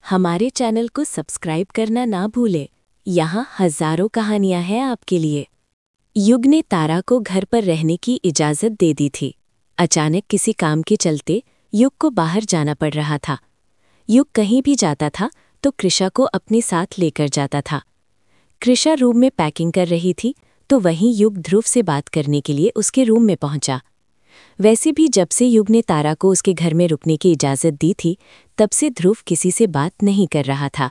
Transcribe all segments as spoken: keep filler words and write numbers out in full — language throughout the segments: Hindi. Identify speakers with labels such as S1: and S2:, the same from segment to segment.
S1: हमारे चैनल को सब्सक्राइब करना ना भूलें। यहाँ हजारों कहानियां हैं आपके लिए। युग ने तारा को घर पर रहने की इजाज़त दे दी थी। अचानक किसी काम के चलते युग को बाहर जाना पड़ रहा था। युग कहीं भी जाता था तो कृषा को अपने साथ लेकर जाता था। कृषा रूम में पैकिंग कर रही थी तो वहीं युग ध्रुव से बात करने के लिए उसके रूम में पहुंचा। वैसे भी जब से युग ने तारा को उसके घर में रुकने की इजाज़त दी थी तब से ध्रुव किसी से बात नहीं कर रहा था।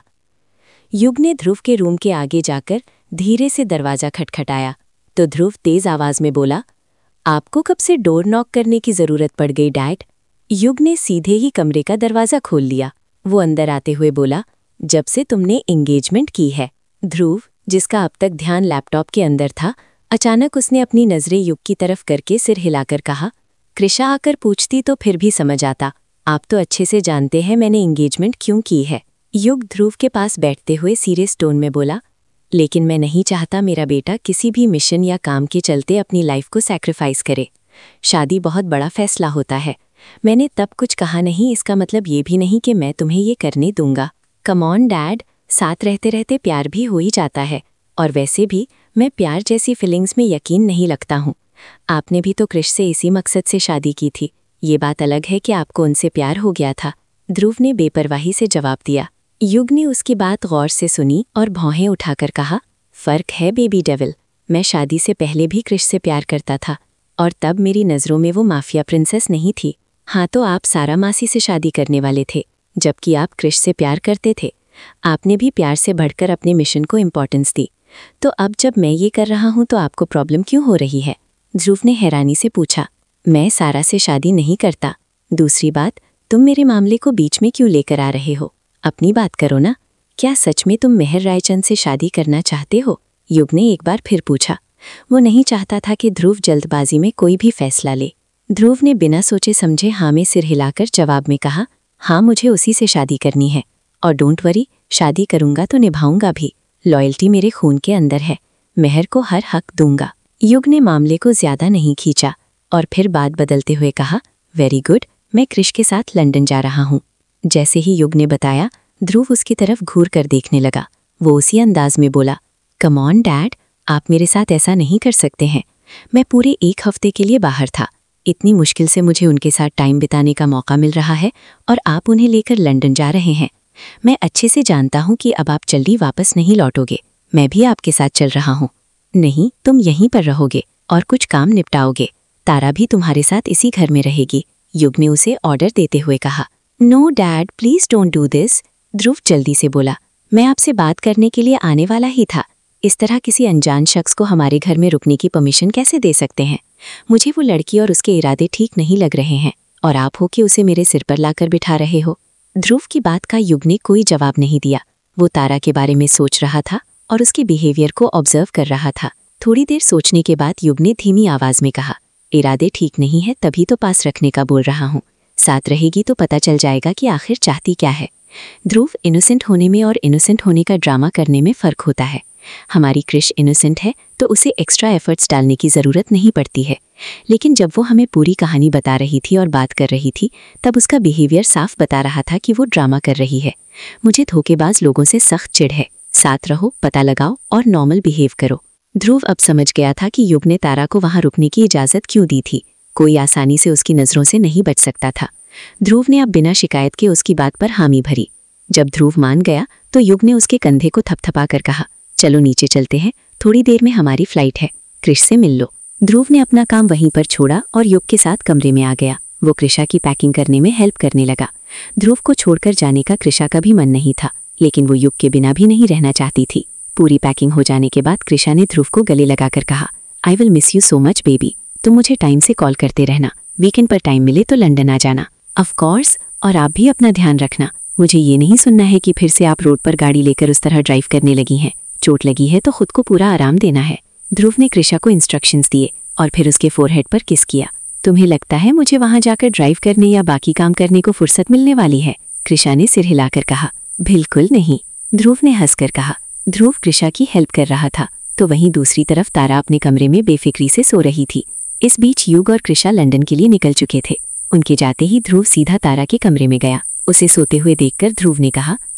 S1: युग ने ध्रुव के रूम के आगे जाकर धीरे से दरवाज़ा खटखटाया तो ध्रुव तेज़ आवाज़ में बोला, आपको कब से डोर नॉक करने की ज़रूरत पड़ गई डैड? युग ने सीधे ही कमरे का दरवाज़ा खोल लिया। वो अंदर आते हुए बोला, जब से तुमने एंगेजमेंट की है। ध्रुव, जिसका अब तक ध्यान लैपटॉप के अंदर था, अचानक उसने अपनी नज़रें युग की तरफ करके सिर हिलाकर कहा, कृषा आकर पूछती तो फिर भी समझ आता। आप तो अच्छे से जानते हैं मैंने एंगेजमेंट क्यों की है। युग ध्रुव के पास बैठते हुए सीरियस टोन में बोला, लेकिन मैं नहीं चाहता मेरा बेटा किसी भी मिशन या काम के चलते अपनी लाइफ को सैक्रिफाइस करे। शादी बहुत बड़ा फैसला होता है। मैंने तब कुछ कहा नहीं, इसका मतलब ये भी नहीं कि मैं तुम्हें ये करने दूंगा। कम ऑन डैड, साथ रहते रहते प्यार भी हो ही जाता है। और वैसे भी मैं प्यार जैसी फीलिंग्स में यकीन नहीं रखता हूँ। आपने भी तो कृष से इसी मकसद से शादी की थी। ये बात अलग है कि आपको उनसे प्यार हो गया था। ध्रुव ने बेपरवाही से जवाब दिया। युग ने उसकी बात गौर से सुनी और भौहें उठाकर कहा, फ़र्क है बेबी डेविल। मैं शादी से पहले भी कृष से प्यार करता था और तब मेरी नज़रों में वो माफिया प्रिंसेस नहीं थी। हाँ, तो आप सारा मासी से शादी करने वाले थे जबकि आप कृष से प्यार करते थे। आपने भी प्यार से बढ़कर अपने मिशन को इम्पोर्टेंस दी। तो अब जब मैं ये कर रहा हूँ तो आपको प्रॉब्लम क्यों हो रही है? ध्रुव ने हैरानी से पूछा। मैं सारा से शादी नहीं करता। दूसरी बात, तुम मेरे मामले को बीच में क्यों लेकर आ रहे हो? अपनी बात करो ना। क्या सच में तुम मेहर रायचंद से शादी करना चाहते हो? युग ने एक बार फिर पूछा। वो नहीं चाहता था कि ध्रुव जल्दबाजी में कोई भी फैसला ले। ध्रुव ने बिना सोचे समझे हाँ में सिर हिलाकर जवाब में कहा, हाँ, मुझे उसी से शादी करनी है। और डोंट वरी, शादी करूंगा तो निभाऊंगा भी। लॉयल्टी मेरे खून के अंदर है। मेहर को हर हक दूंगा। युग ने मामले को ज्यादा नहीं खींचा और फिर बात बदलते हुए कहा, वेरी गुड, मैं कृष के साथ लंदन जा रहा हूँ। जैसे ही युग ने बताया, ध्रुव उसकी तरफ घूर कर देखने लगा। वो उसी अंदाज में बोला, कम ऑन डैड, आप मेरे साथ ऐसा नहीं कर सकते हैं। मैं पूरे एक हफ्ते के लिए बाहर था। इतनी मुश्किल से मुझे उनके साथ टाइम बिताने का मौका मिल रहा है और आप उन्हें लेकर लंदन जा रहे हैं। मैं अच्छे से जानता हूँ कि अब आप जल्दी वापस नहीं लौटोगे। मैं भी आपके साथ चल रहा हूँ। नहीं, तुम यहीं पर रहोगे और कुछ काम निपटाओगे। तारा भी तुम्हारे साथ इसी घर में रहेगी। युग ने उसे ऑर्डर देते हुए कहा। No dad, please don't do this. Dhruv जल्दी से बोला, मैं आपसे बात करने के लिए आने वाला ही था। इस तरह किसी अनजान शख्स को हमारे घर में रुकने की परमिशन कैसे दे सकते हैं? मुझे वो लड़की और उसके इरादे ठीक नहीं लग रहे हैं और आप हो कि उसे मेरे सिर पर लाकर बिठा रहे हो। ध्रुव की बात का युग ने कोई जवाब नहीं दिया। वो तारा के बारे में सोच रहा था और उसके बिहेवियर को ऑब्जर्व कर रहा था। थोड़ी देर सोचने के बाद युग ने धीमी आवाज में कहा, इरादे ठीक नहीं है तभी तो पास रखने का बोल रहा हूँ। साथ रहेगी तो पता चल जाएगा कि आखिर चाहती क्या है। ध्रुव, इनोसेंट होने में और इनोसेंट होने का ड्रामा करने में फ़र्क होता है। हमारी कृष इनोसेंट है तो उसे एक्स्ट्रा एफर्ट्स डालने की ज़रूरत नहीं पड़ती है, लेकिन जब वो हमें पूरी कहानी बता रही थी और बात कर रही थी तब उसका बिहेवियर साफ बता रहा था कि वो ड्रामा कर रही है। मुझे धोखेबाज लोगों से सख्त चिढ़ है। साथ रहो, पता लगाओ और नॉर्मल बिहेव करो। ध्रुव अब समझ गया था कि युग ने तारा को वहां रुकने की इजाज़त क्यों दी थी। कोई आसानी से उसकी नज़रों से नहीं बच सकता था। ध्रुव ने अब बिना शिकायत के उसकी बात पर हामी भरी। जब ध्रुव मान गया तो युग ने उसके कंधे को थपथपा कर कहा, चलो नीचे चलते हैं, थोड़ी देर में हमारी फ्लाइट है। कृष से मिल लो। ध्रुव ने अपना काम वहीं पर छोड़ा और युग के साथ कमरे में आ गया। वो कृषा की पैकिंग करने में हेल्प करने लगा। ध्रुव को छोड़कर जाने का कृषा का भी मन नहीं था, लेकिन वो युग के बिना भी नहीं रहना चाहती थी। पूरी पैकिंग हो जाने के बाद कृषा ने ध्रुव को गले लगाकर कहा, I will miss you so much baby. तुम मुझे टाइम से कॉल करते रहना। वीकेंड पर टाइम मिले तो लंदन आ जाना। ऑफ कोर्स, और आप भी अपना ध्यान रखना। मुझे ये नहीं सुनना है कि फिर से आप रोड पर गाड़ी लेकर उस तरह ड्राइव करने लगी हैं। चोट लगी है तो खुद को पूरा आराम देना है। ध्रुव ने कृषा को इंस्ट्रक्शंस दिए और फिर उसके फोरहेड पर किस किया। तुम्हें लगता है मुझे वहां जाकर ड्राइव करने या बाकी काम करने को फुर्सत मिलने वाली है? कृषा ने सिर हिलाकर कहा। बिल्कुल नहीं, ध्रुव ने हंसकर कहा। ध्रुव कृषा की हेल्प कर रहा था तो वहीं दूसरी तरफ तारा अपने कमरे में बेफिक्री से सो रही थी। इस बीच युग और कृषा लंदन के लिए निकल चुके थे। उनके जाते ही ध्रुव सीधा तारा के कमरे में गया। उसे सोते हुए देखकर ध्रुव ने कहा,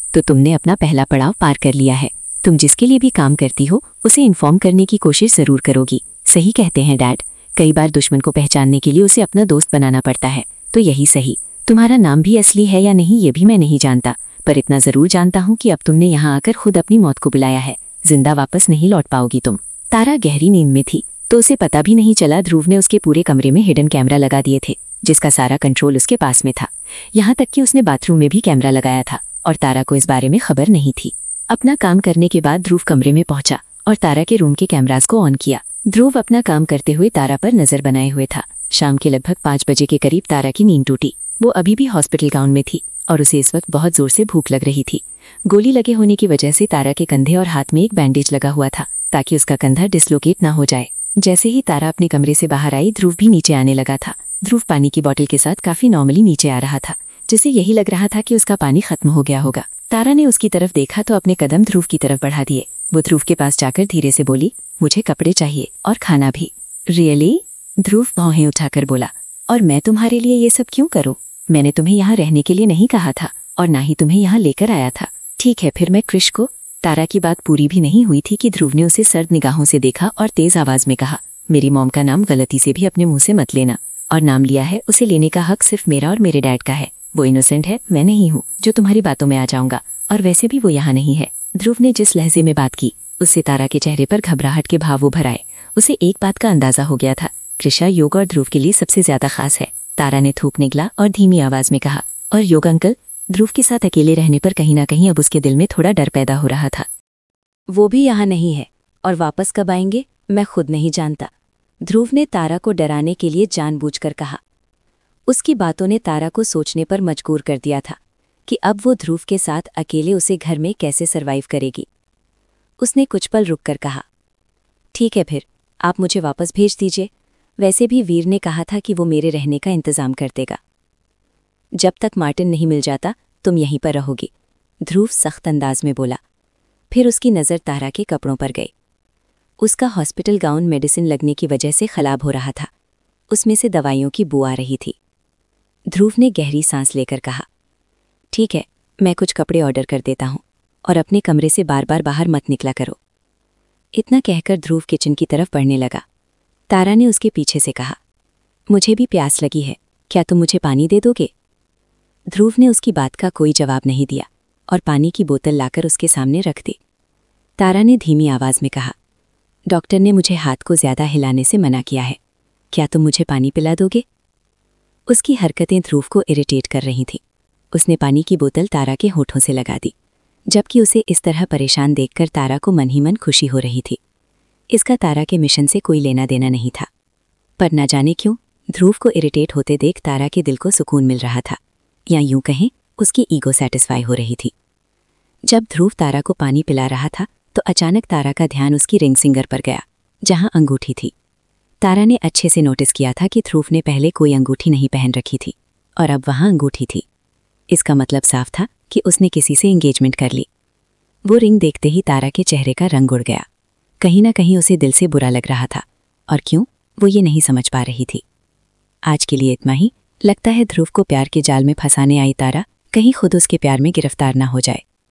S1: तो तुमने अपना पहला पड़ाव पार कर लिया है। तुम जिसके लिए भी काम करती हो उसे इन्फॉर्म करने की कोशिश जरूर करोगी। सही कहते हैं डैड, कई बार दुश्मन को पहचानने के लिए उसे अपना दोस्त बनाना पड़ता है। तो यही सही। तुम्हारा नाम भी असली है या नहीं ये भी मैं नहीं जानता, पर इतना जरूर जानता हूँ कि अब तुमने यहाँ आकर खुद अपनी मौत को बुलाया है। जिंदा वापस नहीं लौट पाओगी तुम। तारा गहरी नींद में थी तो उसे पता भी नहीं चला ध्रुव ने उसके पूरे कमरे में हिडन कैमरा लगा दिए थे, जिसका सारा कंट्रोल उसके पास में था। यहाँ तक कि उसने बाथरूम में भी कैमरा लगाया था और तारा को इस बारे में खबर नहीं थी। अपना काम करने के बाद ध्रुव कमरे में पहुंचा और तारा के रूम के कैमरास को ऑन किया। ध्रुव अपना काम करते हुए तारा पर नजर बनाए हुए था। शाम के लगभग पाँच बजे के करीब तारा की नींद टूटी। वो अभी भी हॉस्पिटल गाउन में थी और उसे इस वक्त बहुत जोर से भूख लग रही थी। गोली लगे होने की वजह से तारा के कंधे और हाथ में एक बैंडेज लगा हुआ था ताकि उसका कंधा डिसलोकेट ना हो जाए। जैसे ही तारा अपने कमरे से बाहर आई, ध्रुव भी नीचे आने लगा था। ध्रुव पानी की बोतल के साथ काफी नॉर्मली नीचे आ रहा था, जिसे यही लग रहा था कि उसका पानी खत्म हो गया होगा। तारा ने उसकी तरफ देखा तो अपने कदम ध्रुव की तरफ बढ़ा दिए। वो ध्रुव के पास जाकर धीरे से बोली, मुझे कपड़े चाहिए और खाना भी। रियली? ध्रुव भौहें उठाकर बोला, और मैं तुम्हारे लिए ये सब क्यों करूं? मैंने तुम्हें यहाँ रहने के लिए नहीं कहा था और ना ही तुम्हें यहाँ लेकर आया था। ठीक है, फिर मैं क्रिश को। तारा की बात पूरी भी नहीं हुई थी कि ध्रुव ने उसे सर्द निगाहों से देखा और तेज आवाज में कहा, मेरी मॉम का नाम गलती से भी अपने मुंह से मत लेना, और नाम लिया है उसे लेने का हक सिर्फ मेरा और मेरे डैड का है। वो इनोसेंट है, मैं नहीं हूँ जो तुम्हारी बातों में आ जाऊंगा, और वैसे भी वो यहाँ नहीं है। ध्रुव ने जिस लहजे में बात की उससे तारा के चेहरे पर घबराहट के भाव उभर आए। उसे एक बात का अंदाजा हो गया था, कृषा योग और ध्रुव के लिए सबसे ज्यादा खास है। तारा ने थूक निगला और धीमी आवाज में कहा, और योग अंकल? ध्रुव के साथ अकेले रहने पर कहीं ना कहीं अब उसके दिल में थोड़ा डर पैदा हो रहा था।
S2: वो भी यहाँ नहीं है, और वापस कब आएंगे मैं खुद नहीं जानता, ध्रुव ने तारा को डराने के लिए जानबूझकर कहा। उसकी बातों ने तारा को सोचने पर मजबूर कर दिया था कि अब वो ध्रुव के साथ अकेले उसे घर में कैसे सरवाइव करेगी। उसने कुछ पल रुककर कहा, ठीक है फिर, आप मुझे वापस भेज दीजिए। वैसे भी वीर ने कहा था कि वो मेरे रहने का इंतजाम कर देगा। जब तक मार्टिन नहीं मिल जाता तुम यहीं पर रहोगी, ध्रुव सख्त अंदाज में बोला। फिर उसकी नज़र तारा के कपड़ों पर गई। उसका हॉस्पिटल गाउन मेडिसिन लगने की वजह से खराब हो रहा था। उसमें से दवाइयों की बू आ रही थी। ध्रुव ने गहरी सांस लेकर कहा, ठीक है, मैं कुछ कपड़े ऑर्डर कर देता हूँ और अपने कमरे से बार बार बाहर मत निकला करो। इतना कहकर ध्रुव किचन की तरफ बढ़ने लगा। तारा ने उसके पीछे से कहा, मुझे भी प्यास लगी है, क्या तुम मुझे पानी दे दोगे? ध्रुव ने उसकी बात का कोई जवाब नहीं दिया और पानी की बोतल लाकर उसके सामने रख दी। तारा ने धीमी आवाज में कहा, डॉक्टर ने मुझे हाथ को ज्यादा हिलाने से मना किया है, क्या तुम मुझे पानी पिला दोगे? उसकी हरकतें ध्रुव को इरिटेट कर रही थीं। उसने पानी की बोतल तारा के होठों से लगा दी, जबकि उसे इस तरह परेशान देखकर तारा को मन ही मन खुशी हो रही थी। इसका तारा के मिशन से कोई लेना देना नहीं था, पर न जाने क्यों ध्रुव को इरिटेट होते देख तारा के दिल को सुकून मिल रहा था, या यूं कहें उसकी ईगो सेटिस्फाई हो रही थी। जब ध्रुव तारा को पानी पिला रहा था तो अचानक तारा का ध्यान उसकी रिंग फिंगर पर गया, जहां अंगूठी थी। तारा ने अच्छे से नोटिस किया था कि ध्रुव ने पहले कोई अंगूठी नहीं पहन रखी थी और अब वहां अंगूठी थी। इसका मतलब साफ था कि उसने किसी से एंगेजमेंट कर ली। वो रिंग देखते ही तारा के चेहरे का रंग उड़ गया। कहीं ना कहीं उसे दिल से बुरा लग रहा था, और क्यों वो ये नहीं समझ पा रही थी। आज के लिए इतना ही। लगता है ध्रुव को प्यार के जाल में फंसाने आई तारा कहीं खुद उसके प्यार में गिरफ्तार ना हो जाए।